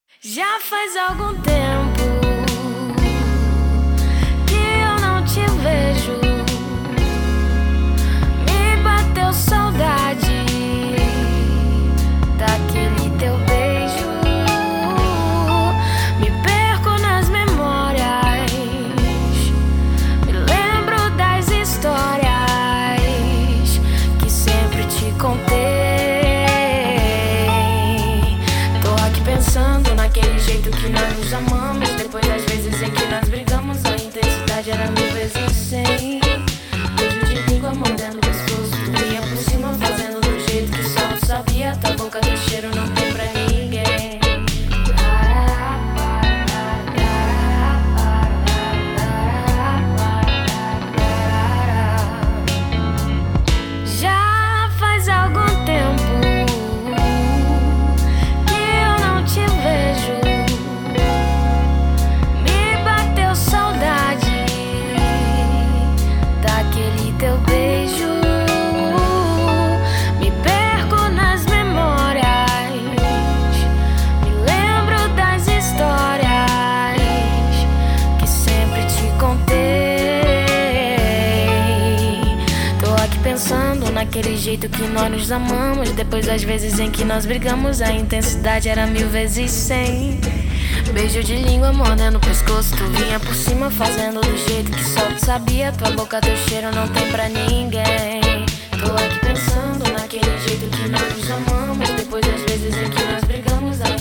Já faz algum tempo que eu não te vejo. Me bateu saudade daquele teu beijo. Me perco nas memórias, me lembro das histórias que sempre te contei. Pensando naquele jeito que nós nos amamos, depois das vezes em que nós brigamos, a intensidade era 1000 vezes 100. Beijo de língua mordendo o pescoço, tu ia por cima fazendo do jeito que só tu sabia. Tua boca do cheiro não tem pra ninguém. Já faz algum tempo teu beijo, me perco nas memórias, me lembro das histórias que sempre te contei. Tô aqui pensando naquele jeito que nós nos amamos, depois das vezes em que nós brigamos, a intensidade era 1000 vezes 100. Beijo de língua mordendo o pescoço, tu vinha por cima fazendo do jeito que só tu sabia. Tua boca, teu cheiro não tem pra ninguém. Tô aqui pensando naquele jeito que nós nos amamos, depois das vezes em que nós brigamos, a